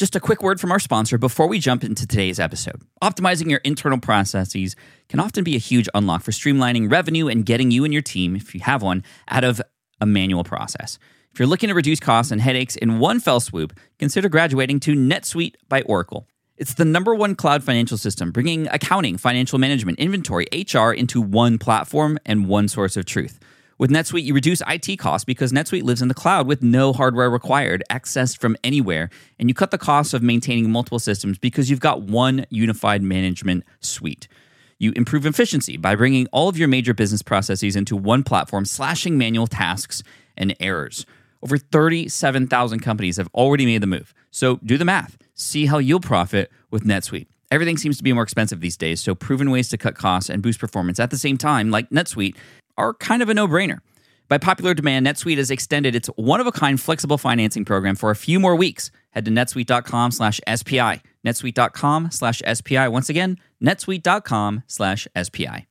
Just a quick word from our sponsor before we jump into today's episode. Optimizing your internal processes can often be a huge unlock for streamlining revenue and getting you and your team, if you have one, out of a manual process. If you're looking to reduce costs and headaches in one fell swoop, consider graduating to NetSuite by Oracle. It's the #1 cloud financial system, bringing accounting, financial management, inventory, HR into one platform and one source of truth. With NetSuite, you reduce IT costs because NetSuite lives in the cloud with no hardware required, accessed from anywhere, and you cut the cost of maintaining multiple systems because you've got one unified management suite. You improve efficiency by bringing all of your major business processes into one platform, slashing manual tasks and errors. Over 37,000 companies have already made the move. So do the math. See how you'll profit with NetSuite. Everything seems to be more expensive these days, so proven ways to cut costs and boost performance at the same time, like NetSuite, are kind of a no-brainer. By popular demand, NetSuite has extended its one-of-a-kind flexible financing program for a few more weeks. Head to netsuite.com/SPI. netsuite.com/SPI. Once again, netsuite.com/SPI.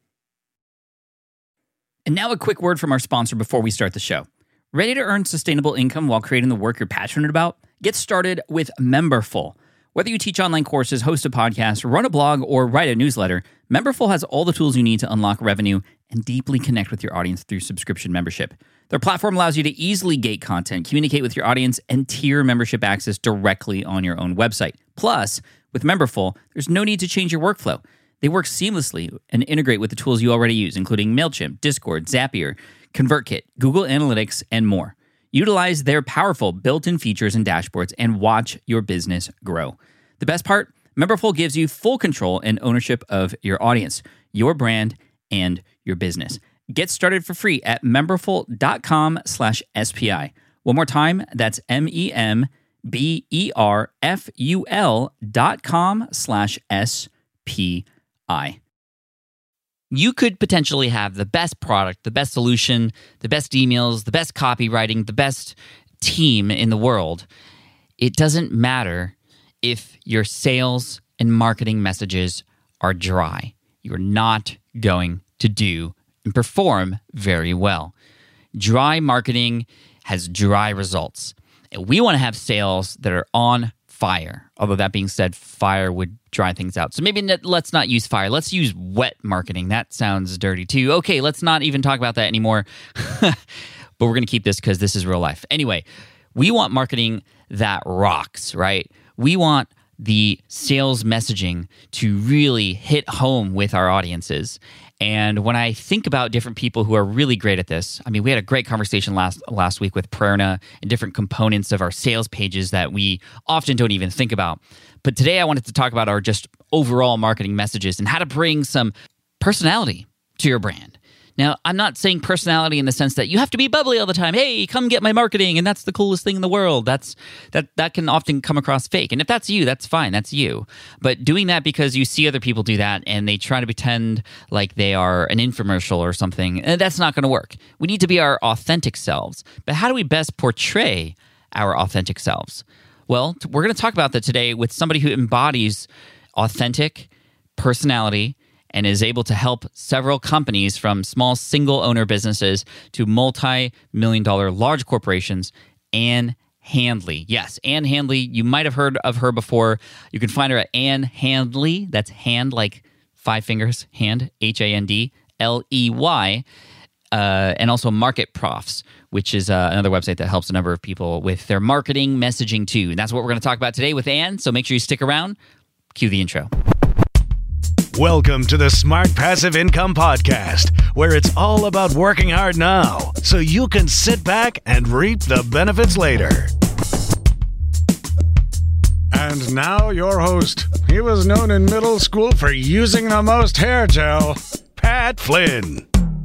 And now a quick word from our sponsor before we start the show. Ready to earn sustainable income while creating the work you're passionate about? Get started with Memberful. Whether you teach online courses, host a podcast, run a blog, or write a newsletter, Memberful has all the tools you need to unlock revenue and deeply connect with your audience through subscription membership. Their platform allows you to easily gate content, communicate with your audience, and tier membership access directly on your own website. Plus, with Memberful, there's no need to change your workflow. They work seamlessly and integrate with the tools you already use, including MailChimp, Discord, Zapier, ConvertKit, Google Analytics, and more. Utilize their powerful built-in features and dashboards and watch your business grow. The best part? Memberful gives you full control and ownership of your audience, your brand, and your business. Get started for free at memberful.com/SPI. One more time, that's memberful.com/SPI. You could potentially have the best product, the best solution, the best emails, the best copywriting, the best team in the world. It doesn't matter if your sales and marketing messages are dry. You're not going to do and perform very well. Dry marketing has dry results. And we want to have sales that are on fire. Although that being said, fire would dry things out. So maybe let's not use fire. Let's use wet marketing. That sounds dirty too. Okay, let's not even talk about that anymore. But we're going to keep this because this is real life. Anyway, we want marketing that rocks, right? We want the sales messaging to really hit home with our audiences. And when I think about different people who are really great at this, I mean, we had a great conversation last week with Prerna and different components of our sales pages that we often don't even think about. But today I wanted to talk about our just overall marketing messages and how to bring some personality to your brand. Now, I'm not saying personality in the sense that you have to be bubbly all the time. Hey, come get my marketing, and that's the coolest thing in the world. That can often come across fake. And if that's you, that's fine. That's you. But doing that because you see other people do that and they try to pretend like they are an infomercial or something, that's not going to work. We need to be our authentic selves. But how do we best portray our authentic selves? Well, we're going to talk about that today with somebody who embodies authentic personality and is able to help several companies from small single-owner businesses to multi-million-dollar large corporations. Ann Handley. Yes, Ann Handley. You might have heard of her before. You can find her at Ann Handley. That's hand like 5 fingers, hand, HANDLEY. And also Market Profs, which is another website that helps a number of people with their marketing messaging too. And that's what we're going to talk about today with Ann. So make sure you stick around. Cue the intro. Welcome to the Smart Passive Income Podcast, where it's all about working hard now so you can sit back and reap the benefits later. And now your host. He was known in middle school for using the most hair gel, Pat Flynn.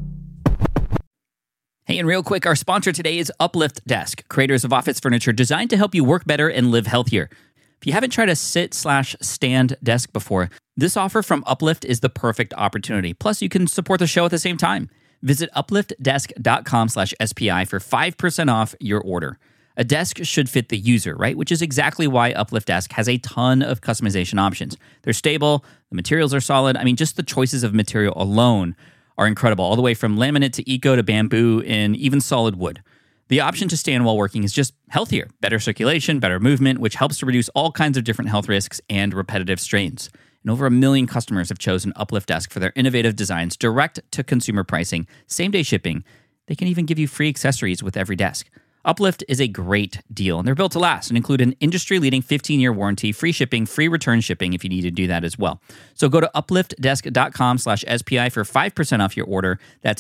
Hey, and real quick, our sponsor today is Uplift Desk, creators of office furniture designed to help you work better and live healthier. If you haven't tried a sit/stand desk before, this offer from Uplift is the perfect opportunity. Plus, you can support the show at the same time. Visit upliftdesk.com/SPI for 5% off your order. A desk should fit the user, right? Which is exactly why Uplift Desk has a ton of customization options. They're stable, the materials are solid. I mean, just the choices of material alone are incredible, all the way from laminate to eco to bamboo and even solid wood. The option to stand while working is just healthier, better circulation, better movement, which helps to reduce all kinds of different health risks and repetitive strains. And over 1 million customers have chosen Uplift Desk for their innovative designs, direct-to-consumer pricing, same-day shipping. They can even give you free accessories with every desk. Uplift is a great deal, and they're built to last and include an industry-leading 15-year warranty, free shipping, free return shipping if you need to do that as well. So go to upliftdesk.com/SPI for 5% off your order. That's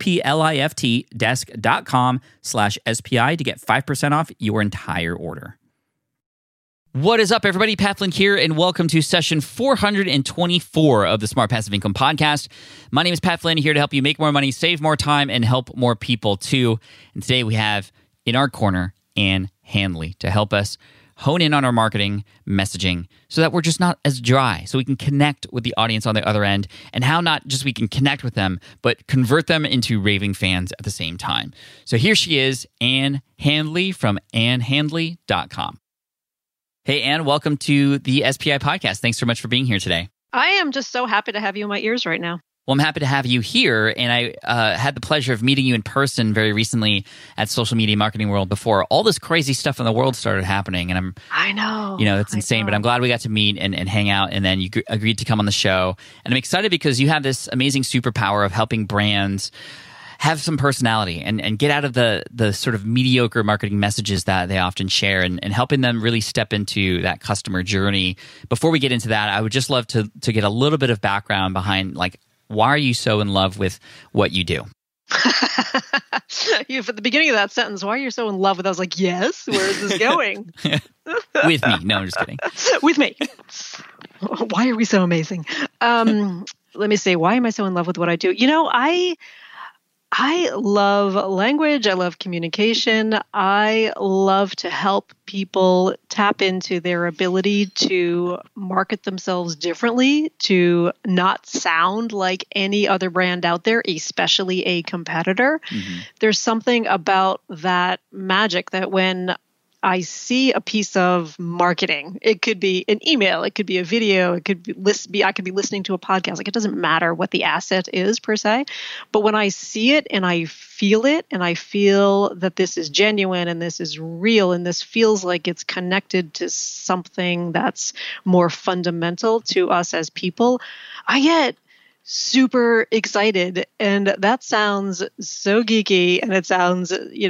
upliftdesk.com/SPI to get 5% off your entire order. What is up, everybody? Pat Flynn here, and welcome to session 424 of the Smart Passive Income Podcast. My name is Pat Flynn, here to help you make more money, save more time, and help more people too. And today we have in our corner Ann Handley to help us hone in on our marketing messaging so that we're just not as dry, so we can connect with the audience on the other end, and how not just we can connect with them, but convert them into raving fans at the same time. So here she is, Ann Handley from AnnHandley.com. Hey, Ann, welcome to the SPI podcast. Thanks so much for being here today. I am just so happy to have you in my ears right now. Well, I'm happy to have you here, and I had the pleasure of meeting you in person very recently at Social Media Marketing World before all this crazy stuff in the world started happening. And I know, it's insane, but I'm glad we got to meet and hang out, and then you agreed to come on the show. And I'm excited because you have this amazing superpower of helping brands have some personality and get out of the sort of mediocre marketing messages that they often share, and helping them really step into that customer journey. Before we get into that, I would just love to get a little bit of background behind, like, why are you so in love with what you do? At the beginning of that sentence, why are you so in love with? I was like, yes, where is this going? With me. No, I'm just kidding. With me. Why are we so amazing? Let me say, why am I so in love with what I do? You know, I love language. I love communication. I love to help people tap into their ability to market themselves differently, to not sound like any other brand out there, especially a competitor. Mm-hmm. There's something about that magic that when I see a piece of marketing, it could be an email, it could be a video, it could be I could be listening to a podcast. Like, it doesn't matter what the asset is per se, but when I see it and I feel that this is genuine and this is real and this feels like it's connected to something that's more fundamental to us as people, I get super excited. And that sounds so geeky, and it sounds,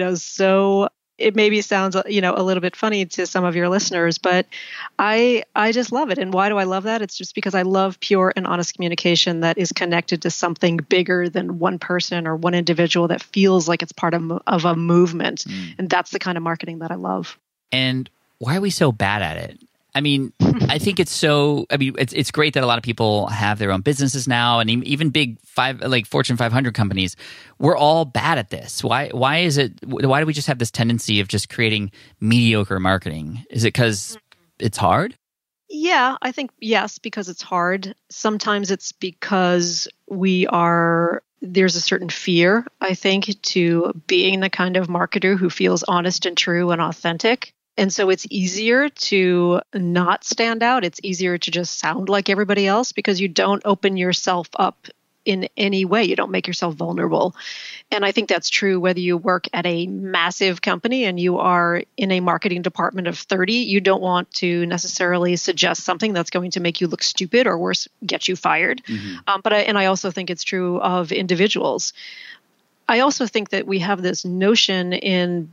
it maybe sounds, a little bit funny to some of your listeners, but I just love it. And why do I love that? It's just because I love pure and honest communication that is connected to something bigger than one person or one individual, that feels like it's part of a movement. And that's the kind of marketing that I love. And why are we so bad at it? I mean, I think it's great that a lot of people have their own businesses now, and even big Fortune 500 companies. We're all bad at this. Why do we just have this tendency of just creating mediocre marketing? Is it because it's hard? Yeah, I think yes, because it's hard. Sometimes it's because there's a certain fear, I think, to being the kind of marketer who feels honest and true and authentic. And so it's easier to not stand out. It's easier to just sound like everybody else because you don't open yourself up in any way. You don't make yourself vulnerable. And I think that's true whether you work at a massive company and you are in a marketing department of 30. You don't want to necessarily suggest something that's going to make you look stupid, or worse, get you fired. Mm-hmm. But I also think it's true of individuals. I also think that we have this notion in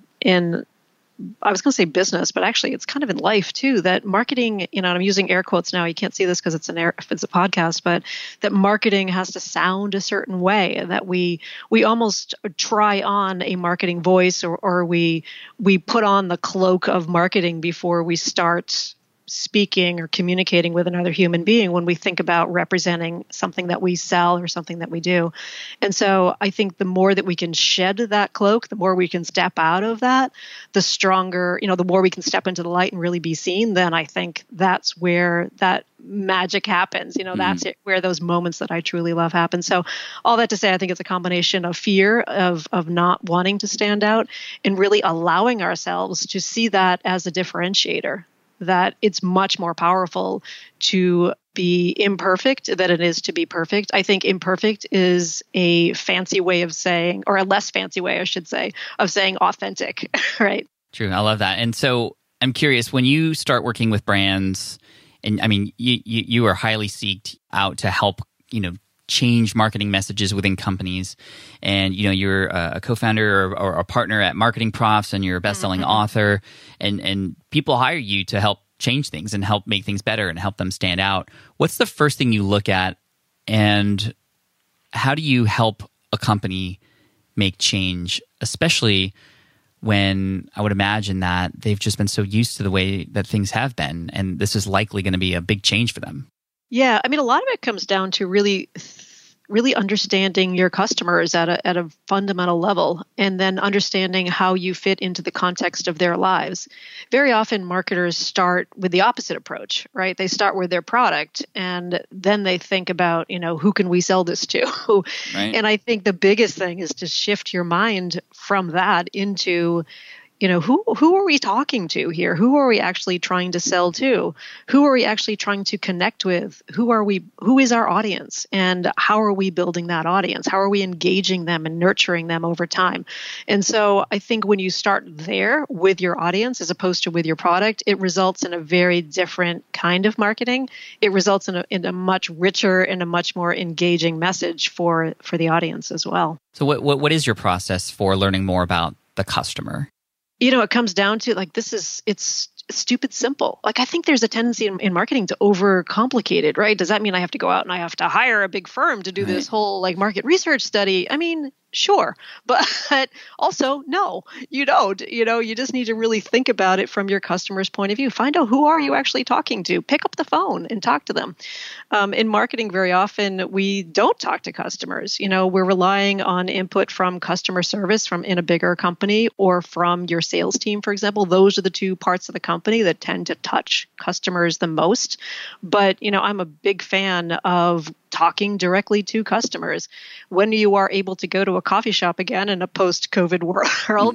I was going to say business, but actually it's kind of in life too, that marketing, and I'm using air quotes now, you can't see this because it's a podcast, but that marketing has to sound a certain way, and that we almost try on a marketing voice, or we put on the cloak of marketing before we start speaking or communicating with another human being when we think about representing something that we sell or something that we do. And so I think the more that we can shed that cloak, the more we can step out of that, the stronger, the more we can step into the light and really be seen, then I think that's where that magic happens. That's where those moments that I truly love happen. So all that to say, I think it's a combination of fear of not wanting to stand out and really allowing ourselves to see that as a differentiator. that it's much more powerful to be imperfect than it is to be perfect. I think imperfect is a fancy way of saying, or a less fancy way, I should say, of saying authentic, right? True. I love that. And so I'm curious, when you start working with brands, and I mean, you are highly seeked out to help, change marketing messages within companies. And, you're a co-founder or a partner at Marketing Profs, and you're a best-selling author, and people hire you to help change things and help make things better and help them stand out. What's the first thing you look at, and how do you help a company make change, especially when I would imagine that they've just been so used to the way that things have been, and this is likely going to be a big change for them? Yeah, I mean, a lot of it comes down to really understanding your customers at a fundamental level, and then understanding how you fit into the context of their lives. Very often marketers start with the opposite approach, right? They start with their product, and then they think about, who can we sell this to? Right. And I think the biggest thing is to shift your mind from that into, who are we talking to here? Who are we actually trying to sell to? Who are we actually trying to connect with? Who is our audience? And how are we building that audience? How are we engaging them and nurturing them over time? And so I think when you start there with your audience as opposed to with your product, it results in a very different kind of marketing. It results in a much richer and a much more engaging message for the audience as well. So what is your process for learning more about the customer? It comes down to it's stupid simple. Like, I think there's a tendency in marketing to overcomplicate it, right? Does that mean I have to go out and I have to hire a big firm to do this whole market research study? I mean, sure. But also, no, you don't. You just need to really think about it from your customer's point of view. Find out, who are you actually talking to? Pick up the phone and talk to them. In marketing, very often, we don't talk to customers. We're relying on input from customer service in a bigger company, or from your sales team, for example. Those are the two parts of the company that tend to touch customers the most. But, I'm a big fan of talking directly to customers. When you are able to go to a coffee shop again in a post-COVID world,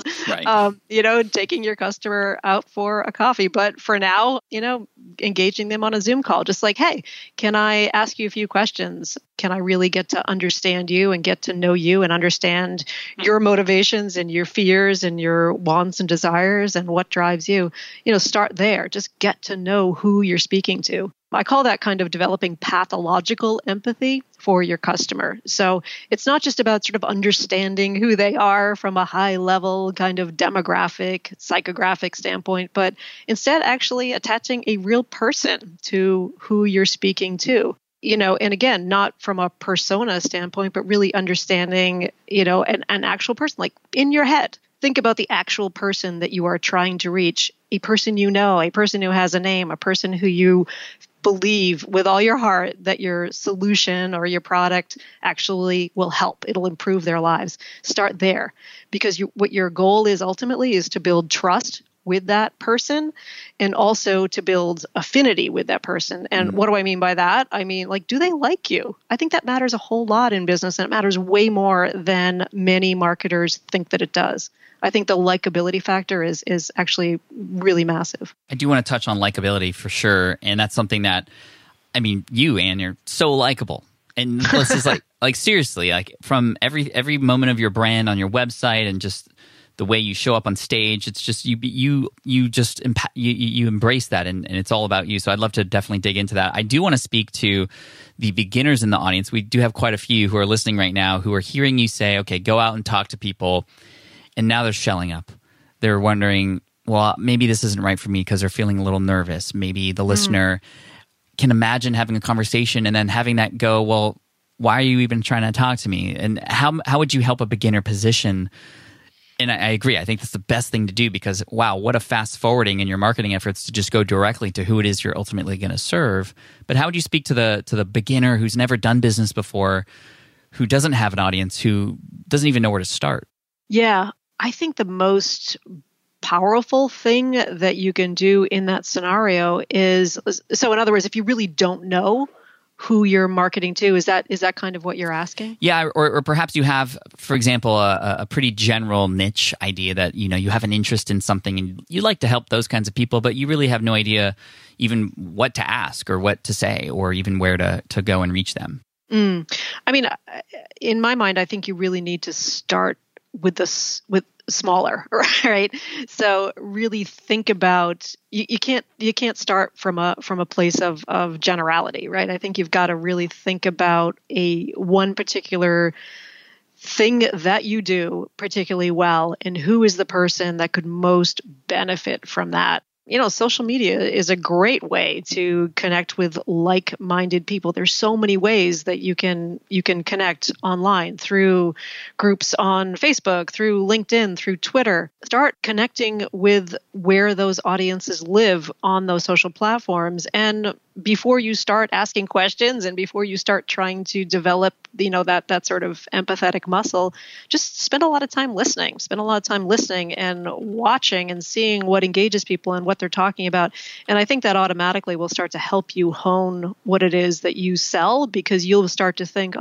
right. Taking your customer out for a coffee. But for now, engaging them on a Zoom call, just like, hey, can I ask you a few questions? Can I really get to understand you and get to know you and understand your motivations and your fears and your wants and desires and what drives you? Start there. Just get to know who you're speaking to. I call that kind of developing pathological empathy for your customer. So it's not just about sort of understanding who they are from a high level kind of demographic, psychographic standpoint, but instead actually attaching a real person to who you're speaking to. And again, not from a persona standpoint, but really understanding, an actual person, like in your head. Think about the actual person that you are trying to reach, a person a person who has a name, a person who you believe with all your heart that your solution or your product actually will help. It'll improve their lives. Start there, because what your goal is ultimately is to build trust with that person, and also to build affinity with that person. And what do I mean by that? I mean, do they like you? I think that matters a whole lot in business, and it matters way more than many marketers think that it does. I think the likability factor is actually really massive. I do want to touch on likability for sure. And that's something that, you, Anne, you're so likable. And this is seriously, from every moment of your brand on your website, and just the way you show up on stage, it's just you embrace that, and it's all about you. So I'd love to definitely dig into that. I do want to speak to the beginners in the audience. We do have quite a few who are listening right now who are hearing you say, okay, go out and talk to people. And now they're shelling up. They're wondering, well, maybe this isn't right for me, because they're feeling a little nervous. Maybe the listener can imagine having a conversation and then having that go, well, why are you even trying to talk to me? And how would you help a beginner position? And I agree. I think that's the best thing to do, because, wow, what a fast forwarding in your marketing efforts to just go directly to who it is you're ultimately going to serve. But how would you speak to the beginner who's never done business before, who doesn't have an audience, who doesn't even know where to start? Yeah. I think the most powerful thing that you can do in that scenario is, so in other words, if you really don't know who you're marketing to. Is that kind of what you're asking? Yeah, or perhaps you have, for example, a pretty general niche idea that you have an interest in something and you like to help those kinds of people, but you really have no idea even what to ask or what to say or even where to go and reach them. I mean, in my mind, I think you really need to start with smaller, right? So really think about you can't start from a place of generality, right? I think you've got to really think about one particular thing that you do particularly well and who is the person that could most benefit from that. Social media is a great way to connect with like-minded people. There's so many ways that you can connect online through groups on Facebook, through LinkedIn, through Twitter. Start connecting with where those audiences live on those social platforms. And before you start asking questions and before you start trying to develop, that sort of empathetic muscle, just spend a lot of time listening. Spend a lot of time listening and watching and seeing what engages people and what they're talking about. And I think that automatically will start to help you hone what it is that you sell, because you'll start to think,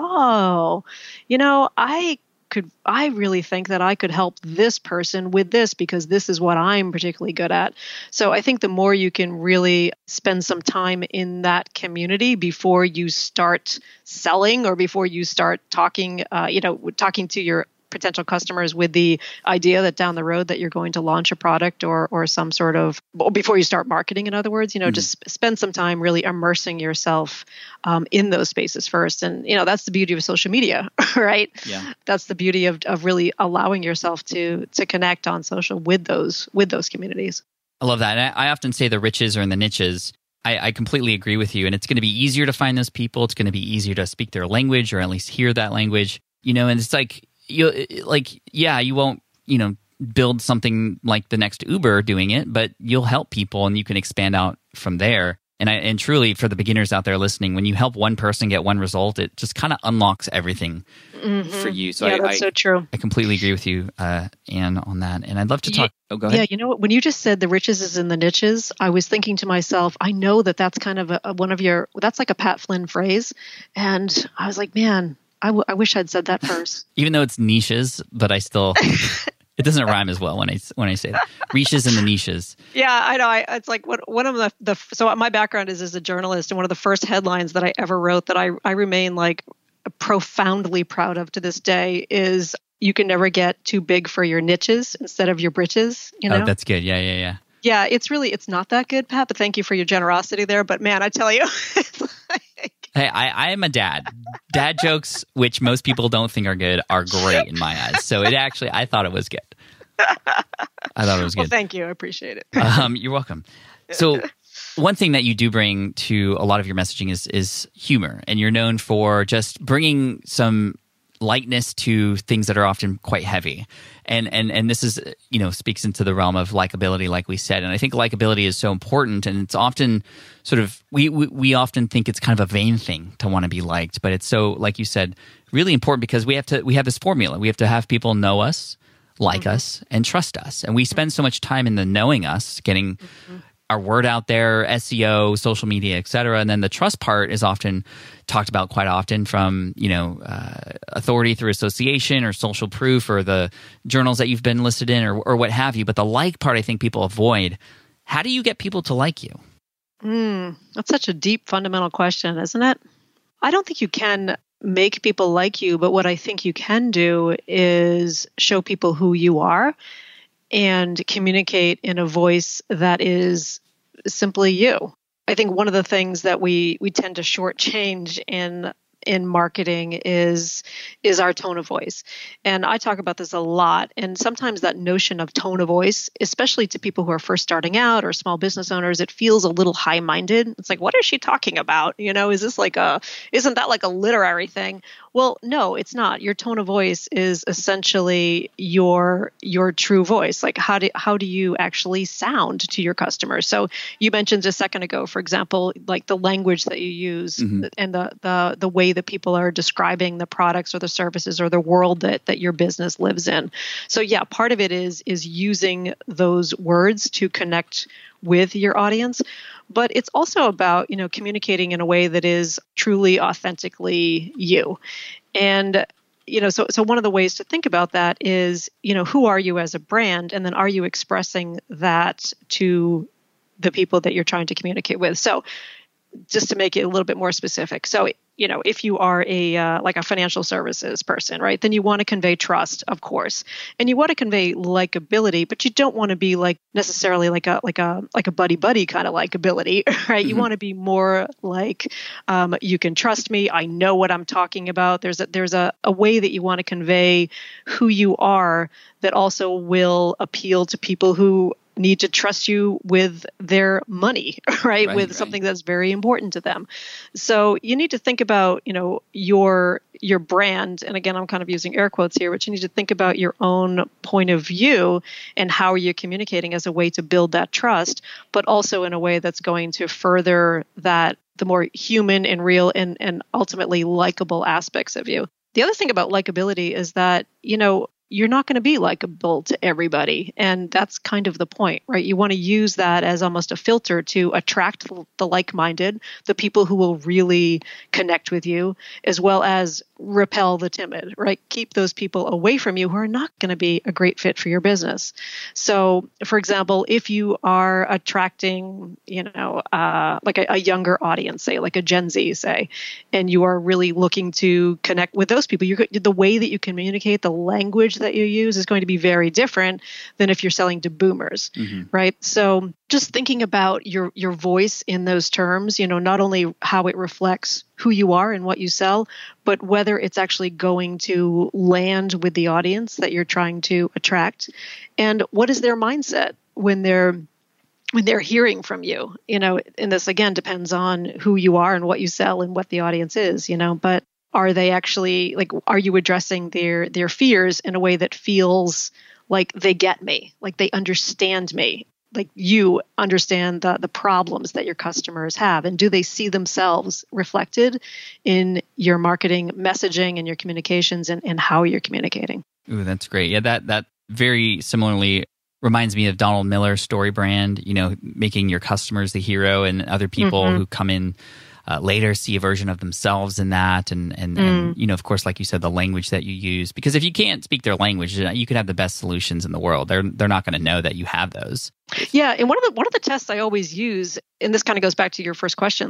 I really think that I could help this person with this because this is what I'm particularly good at. So I think the more you can really spend some time in that community before you start selling or before you start talking to your potential customers with the idea that down the road that you're going to launch a product or some sort of, before you start marketing, in other words, just spend some time really immersing yourself in those spaces first. And, that's the beauty of social media, right? Yeah. That's the beauty of really allowing yourself to connect on social with those communities. I love that. And I often say the riches are in the niches. I completely agree with you. And it's going to be easier to find those people. It's going to be easier to speak their language or at least hear that language, and it's like, you won't, build something like the next Uber doing it, but you'll help people and you can expand out from there. And truly, for the beginners out there listening, when you help one person get one result, it just kind of unlocks everything for you. So that's so true. I completely agree with you, Anne, on that. And I'd love to talk. Oh, go ahead. Yeah, when you just said the riches is in the niches, I was thinking to myself, I know that's kind of that's like a Pat Flynn phrase. And I was like, man, I wish I'd said that first. Even though it's niches, but I still, it doesn't rhyme as well when I say that. Reaches in the niches. Yeah, I know. It's like one of so my background is as a journalist, and one of the first headlines that I ever wrote that I remain like profoundly proud of to this day is, "You can never get too big for your niches instead of your britches." Oh, that's good. Yeah. Yeah, it's not that good, Pat, but thank you for your generosity there. But man, I tell you, it's like, hey, I am a dad. Dad jokes, which most people don't think are good, are great in my eyes. So I thought it was good. Well, thank you. I appreciate it. You're welcome. So one thing that you do bring to a lot of your messaging is humor. And you're known for just bringing some lightness to things that are often quite heavy. And this is, speaks into the realm of likability, like we said. And I think likability is so important, and it's often sort of, we often think it's kind of a vain thing to want to be liked, but it's so, like you said, really important because we have this formula. We have to have people know us, like us, and trust us. And we spend so much time in the knowing us, getting our word out there, SEO, social media, et cetera. And then the trust part is often talked about quite often from, authority through association or social proof or the journals that you've been listed in or what have you. But the like part, I think people avoid. How do you get people to like you? That's such a deep, fundamental question, isn't it? I don't think you can make people like you, but what I think you can do is show people who you are and communicate in a voice that is simply you. I think one of the things that we tend to shortchange in marketing is our tone of voice. And I talk about this a lot. And sometimes that notion of tone of voice, especially to people who are first starting out or small business owners, it feels a little high-minded. It's like, what is she talking about? Is this isn't that like a literary thing? Well, no, it's not. Your tone of voice is essentially your true voice. Like how do you actually sound to your customers? So you mentioned a second ago, for example, like the language that you use and the way that people are describing the products or the services or the world that your business lives in. So yeah, part of it is using those words to connect with your audience. but it's also about, communicating in a way that is truly authentically you. And so one of the ways to think about that is, who are you as a brand? And then are you expressing that to the people that you're trying to communicate with? So just to make it a little bit more specific. So, if you are like a financial services person, right, then you want to convey trust, of course, and you want to convey likability, but you don't want to be like necessarily like a buddy kind of likability, right? Mm-hmm. You want to be more like, you can trust me. I know what I'm talking about. There's a way that you want to convey who you are that also will appeal to people who need to trust you with their money, right? With something that's very important to them. So you need to think about, your brand. And again, I'm kind of using air quotes here, but you need to think about your own point of view and how are you communicating as a way to build that trust, but also in a way that's going to further that, the more human and real and ultimately likable aspects of you. The other thing about likability is that, you're not going to be likable to everybody. And that's kind of the point, right? You want to use that as almost a filter to attract the like-minded, the people who will really connect with you, as well as repel the timid, right? Keep those people away from you who are not going to be a great fit for your business. So, for example, if you are attracting, like a younger audience, say, like a Gen Z, say, and you are really looking to connect with those people, the way that you communicate, the language that you use is going to be very different than if you're selling to boomers, right? So just thinking about your voice in those terms, not only how it reflects who you are and what you sell, but whether it's actually going to land with the audience that you're trying to attract, and what is their mindset when they're hearing from you, and this again depends on who you are and what you sell and what the audience is, but are they actually are you addressing their fears in a way that feels like they get me, like they understand me, like you understand the problems that your customers have, and do they see themselves reflected in your marketing messaging and your communications and how you're communicating? Ooh, that's great. Yeah, that very similarly reminds me of Donald Miller's story brand, making your customers the hero and other people who come in later see a version of themselves in that. And of course, like you said, the language that you use, because if you can't speak their language, you could have the best solutions in the world. They're not going to know that you have those. Yeah. And one of the tests I always use, and this kind of goes back to your first question,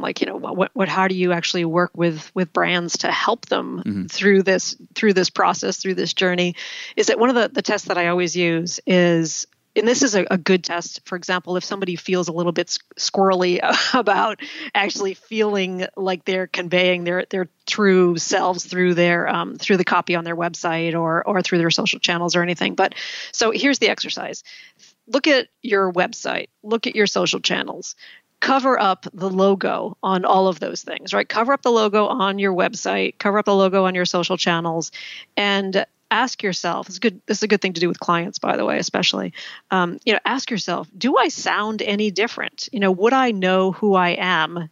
how do you actually work with brands to help them through this process, through this journey, is that one of the tests that I always use is, and this is a good test, for example, if somebody feels a little bit squirrely about actually feeling like they're conveying their true selves through the copy on their website or through their social channels or anything. But so here's the exercise. Look at your website, look at your social channels, cover up the logo on all of those things, right? Cover up the logo on your website, cover up the logo on your social channels, and ask yourself, this is a good thing to do with clients, by the way, especially, ask yourself, do I sound any different? Would I know who I am?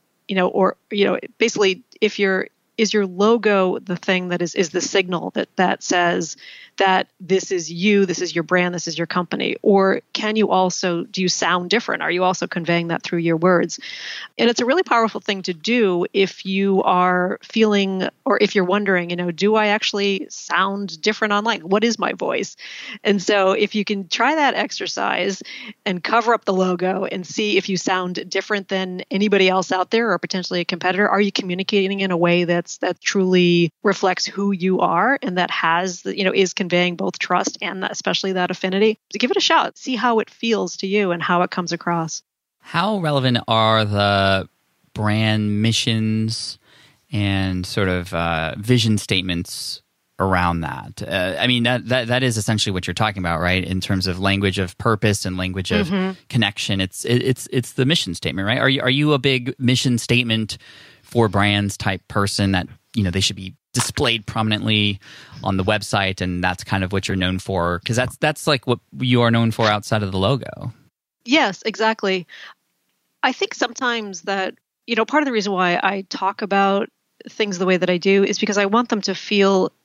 Basically, is your logo the thing that is the signal that says that this is you, this is your brand, this is your company? Or do you sound different? Are you also conveying that through your words? And it's a really powerful thing to do if you are feeling, or if you're wondering, do I actually sound different online? What is my voice? And so if you can try that exercise and cover up the logo and see if you sound different than anybody else out there or potentially a competitor, are you communicating in a way that truly reflects who you are and that is conveying both trust and especially that affinity? So give it a shot. See how it feels to you and how it comes across. How relevant are the brand missions and sort of vision statements around that? That is essentially what you're talking about, right? In terms of language of purpose and language of connection, it's the mission statement, right? Are you a big mission statement for brands type person that they should be displayed prominently on the website, and that's kind of what you're known for? Because that's like what you are known for outside of the logo. Yes, exactly. I think sometimes that, part of the reason why I talk about things the way that I do is because I want them to feel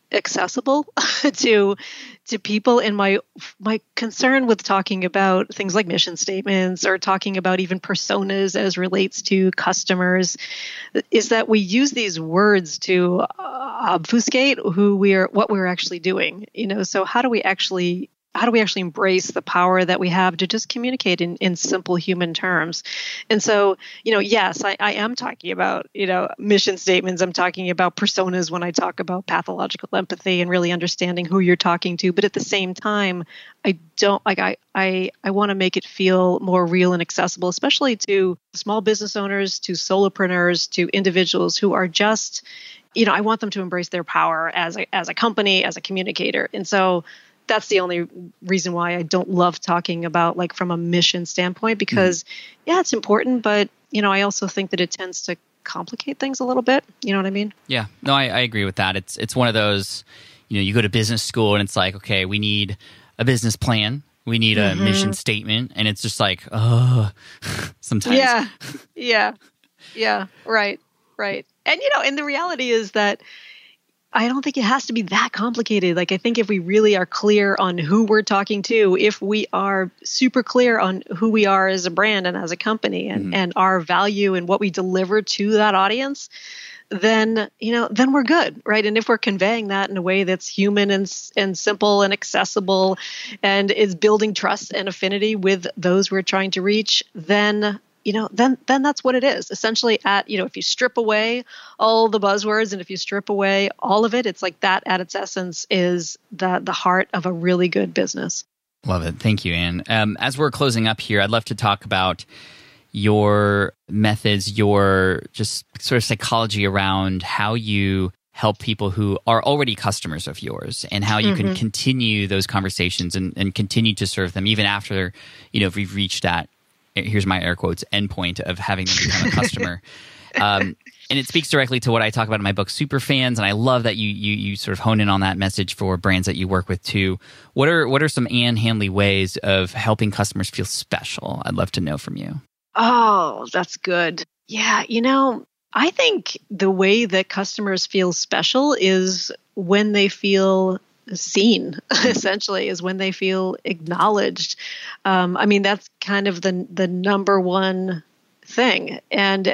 accessible to people. And my concern with talking about things like mission statements or talking about even personas as relates to customers is that we use these words to obfuscate what we're actually doing. So how do we actually embrace the power that we have to just communicate in simple human terms? And so, yes, I am talking about, mission statements. I'm talking about personas when I talk about pathological empathy and really understanding who you're talking to. But at the same time, I want to make it feel more real and accessible, especially to small business owners, to solopreneurs, to individuals who are just, I want them to embrace their power as a company, as a communicator. And so that's the only reason why I don't love talking about like from a mission standpoint, because it's important, but I also think that it tends to complicate things a little bit. You know what I mean? Yeah, no, I agree with that. It's one of those, you go to business school and it's like, okay, we need a business plan, we need a mission statement, and it's just like, sometimes. Yeah, right. And and the reality is that I don't think it has to be that complicated. Like, I think if we really are clear on who we're talking to, if we are super clear on who we are as a brand and as a company and our value and what we deliver to that audience, then we're good, right? And if we're conveying that in a way that's human and simple and accessible and is building trust and affinity with those we're trying to reach, then that's what it is. Essentially, if you strip away all the buzzwords and if you strip away all of it, it's like that at its essence is the heart of a really good business. Love it. Thank you, Anne. As we're closing up here, I'd love to talk about your methods, your just sort of psychology around how you help people who are already customers of yours and how you can continue those conversations and continue to serve them even after, if we've reached that, here's my air quotes, endpoint of having them become a customer. And it speaks directly to what I talk about in my book, Superfans. And I love that you sort of hone in on that message for brands that you work with too. What are some Anne Handley ways of helping customers feel special? I'd love to know from you. Oh, that's good. Yeah. I think the way that customers feel special is when they feel seen, essentially, is when they feel acknowledged. That's kind of the number one thing. And,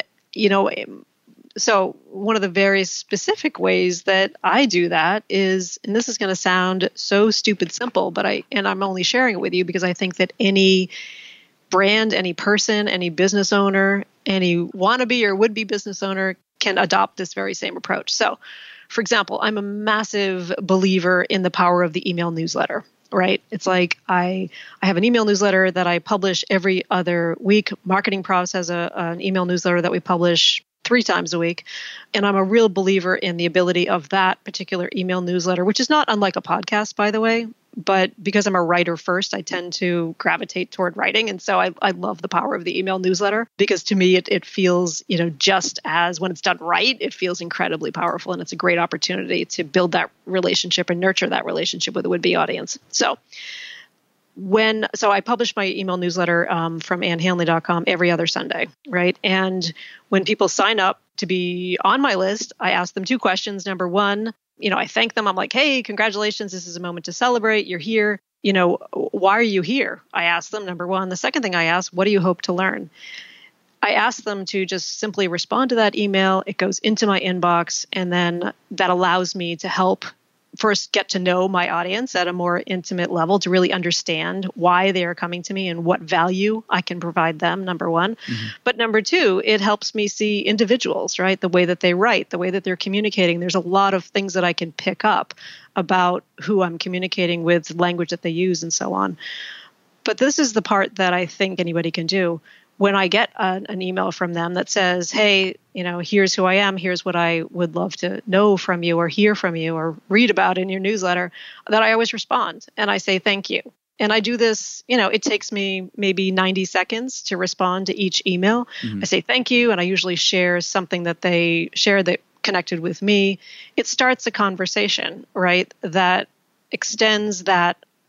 so one of the very specific ways that I do that is, and this is going to sound so stupid simple, but I'm only sharing it with you because I think that any brand, any person, any business owner, any wannabe or would-be business owner can adopt this very same approach. So, for example, I'm a massive believer in the power of the email newsletter, right? It's like I have an email newsletter that I publish every other week. Marketing Profs has an email newsletter that we publish 3 times a week. And I'm a real believer in the ability of that particular email newsletter, which is not unlike a podcast, by the way. But because I'm a writer first, I tend to gravitate toward writing. And so I love the power of the email newsletter because to me, it feels, just as when it's done right, it feels incredibly powerful. And it's a great opportunity to build that relationship and nurture that relationship with a would-be audience. So I publish my email newsletter from AnneHandley.com every other Sunday, right? And when people sign up to be on my list, I ask them 2 questions. Number one, I thank them. I'm like, hey, congratulations. This is a moment to celebrate. You're here. Why are you here? I ask them, number one. The second thing I ask, what do you hope to learn? I ask them to just simply respond to that email. It goes into my inbox. And then that allows me to help first get to know my audience at a more intimate level to really understand why they are coming to me and what value I can provide them, number one. But number two, it helps me see individuals, right? The way that they write, the way that they're communicating. There's a lot of things that I can pick up about who I'm communicating with, language that they use, and so on. But this is the part that I think anybody can do. When I get an email from them that says, hey, here's who I am, here's what I would love to know from you or hear from you or read about in your newsletter, that I always respond and I say thank you. And I do this, it takes me maybe 90 seconds to respond to each email. I say thank you, and I usually share something that they shared that connected with me. It starts a conversation, right, that extends that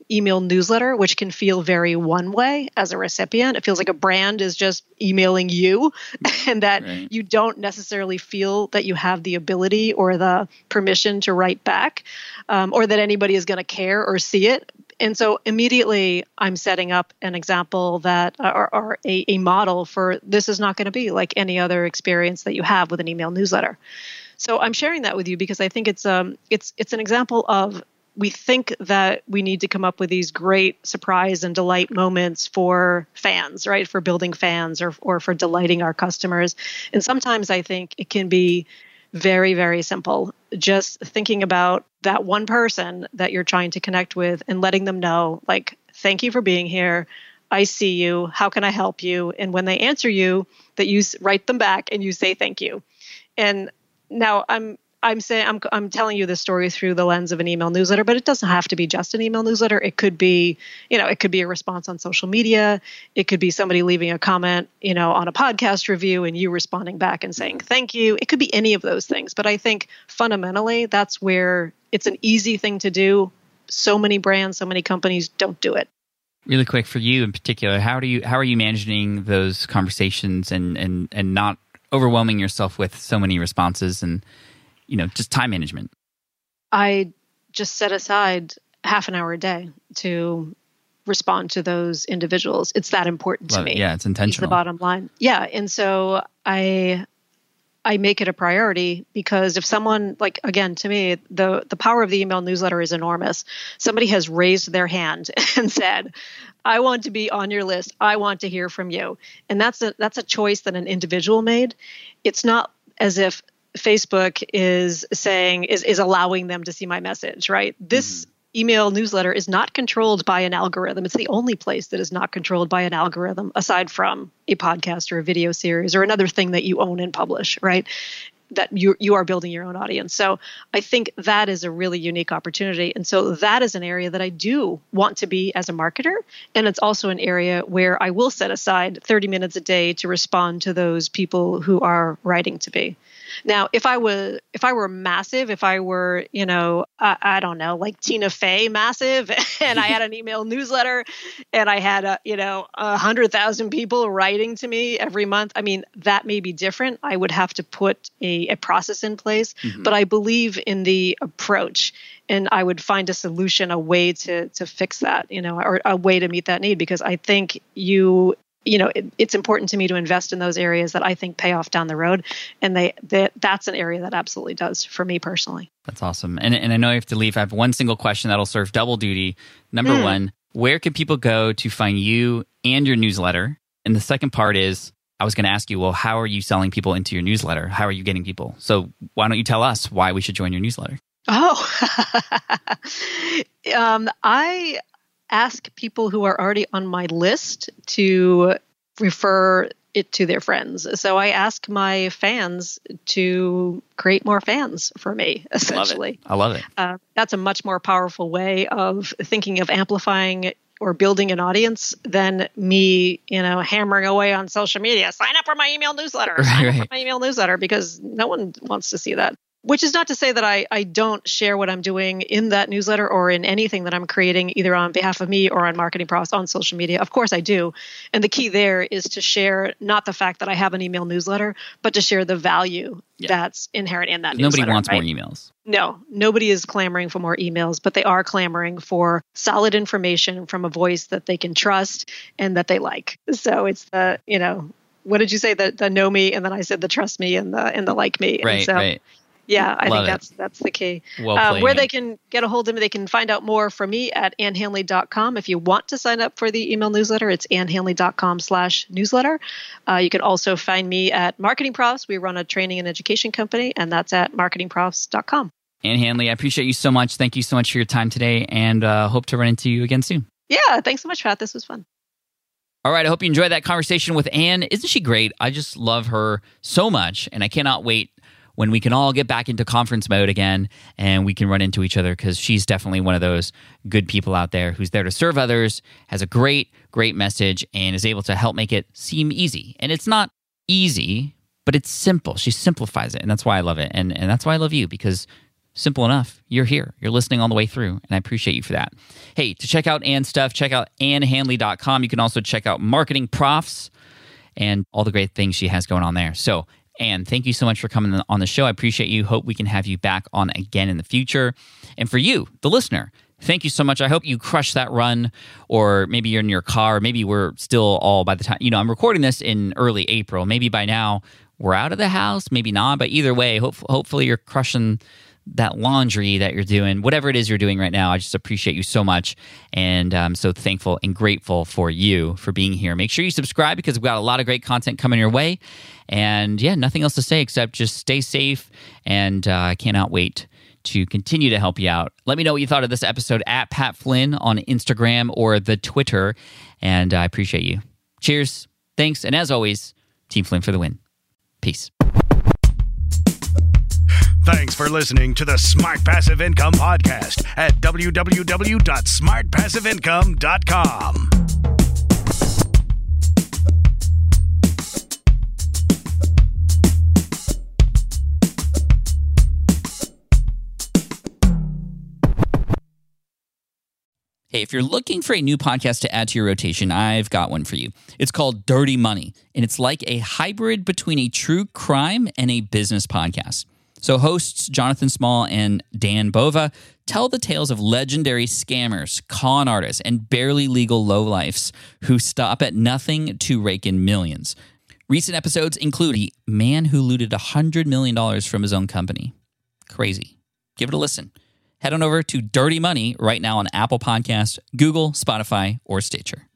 email newsletter, which can feel very one way as a recipient. It feels like a brand is just emailing you and that you don't necessarily feel that you have the ability or the permission to write back or that anybody is going to care or see it. And so immediately I'm setting up an example that or a model for this is not going to be like any other experience that you have with an email newsletter. So I'm sharing that with you because I think it's an example of we think that we need to come up with these great surprise and delight moments for fans, right? For building fans or for delighting our customers. And sometimes I think it can be very, very simple. Just thinking about that one person that you're trying to connect with and letting them know, like, thank you for being here. I see you. How can I help you? And when they answer you, that you write them back and you say thank you. And now I'm telling you this story through the lens of an email newsletter, but it doesn't have to be just an email newsletter. It could be, it could be a response on social media. It could be somebody leaving a comment, on a podcast review and you responding back and saying thank you. It could be any of those things. But I think fundamentally, that's where it's an easy thing to do. So many brands, so many companies don't do it. Really quick for you in particular, how are you managing those conversations and not overwhelming yourself with so many responses and just time management? I just set aside half an hour a day to respond to those individuals. It's that important to me. Yeah, it's intentional. It's the bottom line. Yeah, and so I make it a priority because if someone, like, again, to me, the power of the email newsletter is enormous. Somebody has raised their hand and said, I want to be on your list. I want to hear from you. And that's a choice that an individual made. It's not as if Facebook is allowing them to see my message, right? This email newsletter is not controlled by an algorithm. It's the only place that is not controlled by an algorithm aside from a podcast or a video series or another thing that you own and publish, right? That you are building your own audience. So I think that is a really unique opportunity. And so that is an area that I do want to be as a marketer. And it's also an area where I will set aside 30 minutes a day to respond to those people who are writing to me. Now, if I were massive, if I were, I don't know, like Tina Fey massive, and I had an email newsletter and I had 100,000 people writing to me every month, I mean, that may be different. I would have to put a process in place, but I believe in the approach and I would find a solution, a way to fix that, or a way to meet that need, because I think it's important to me to invest in those areas that I think pay off down the road. And that's an area that absolutely does for me personally. That's awesome. And I know you have to leave. I have one single question that'll serve double duty. Number one, where can people go to find you and your newsletter? And the second part is, I was going to ask you, well, how are you selling people into your newsletter? How are you getting people? So why don't you tell us why we should join your newsletter? I ask people who are already on my list to refer it to their friends. So I ask my fans to create more fans for me, essentially. I love it. That's a much more powerful way of thinking of amplifying or building an audience than me, hammering away on social media. Sign up for my email newsletter. Sign up for my email newsletter, because no one wants to see that. Which is not to say that I don't share what I'm doing in that newsletter or in anything that I'm creating, either on behalf of me or on Marketing Profs on social media. Of course I do. And the key there is to share not the fact that I have an email newsletter, but to share the value that's inherent in that newsletter. Nobody wants more emails. No, nobody is clamoring for more emails, but they are clamoring for solid information from a voice that they can trust and that they like. So it's the, what did you say? The know me, and then I said the trust me and the like me. Right. Yeah, I think that's the key. Where they can get a hold of me, they can find out more from me at AnnHanley.com. If you want to sign up for the email newsletter, it's AnnHanley.com/newsletter. You can also find me at Marketing Profs. We run a training and education company, and that's at marketingprofs.com. Ann Handley, I appreciate you so much. Thank you so much for your time today, and hope to run into you again soon. Yeah, thanks so much, Pat. This was fun. All right, I hope you enjoyed that conversation with Ann. Isn't she great? I just love her so much, and I cannot wait when we can all get back into conference mode again and we can run into each other, because she's definitely one of those good people out there who's there to serve others, has a great message, and is able to help make it seem easy. And it's not easy, but it's simple. She simplifies it, and that's why I love it. And that's why I love you, because Simple enough. You're here. You're listening all the way through, and I appreciate you for that. Hey, to check out Ann's stuff, check out AnnHandley.com. You can also check out Marketing Profs and all the great things she has going on there. So, Ann, thank you so much for coming on the show. I appreciate you. Hope we can have you back on again in the future. And for you, the listener, thank you so much. I hope you crush that run, or maybe you're in your car. Maybe we're still all by the time, I'm recording this in early April. Maybe by now we're out of the house, maybe not. But either way, hopefully you're crushing that laundry that you're doing, whatever it is you're doing right now. I just appreciate you so much. And I'm so thankful and grateful for you for being here. Make sure you subscribe because we've got a lot of great content coming your way. And yeah, nothing else to say except just stay safe. And I cannot wait to continue to help you out. Let me know what you thought of this episode at Pat Flynn on Instagram or the Twitter. And I appreciate you. Cheers. Thanks. And as always, Team Flynn for the win. Peace. Thanks for listening to the Smart Passive Income Podcast at www.smartpassiveincome.com. Hey, if you're looking for a new podcast to add to your rotation, I've got one for you. It's called Dirty Money, and it's like a hybrid between a true crime and a business podcast. So hosts Jonathan Small and Dan Bova tell the tales of legendary scammers, con artists, and barely legal lowlifes who stop at nothing to rake in millions. Recent episodes include a man who looted $100 million from his own company. Crazy. Give it a listen. Head on over to Dirty Money right now on Apple Podcasts, Google, Spotify, or Stitcher.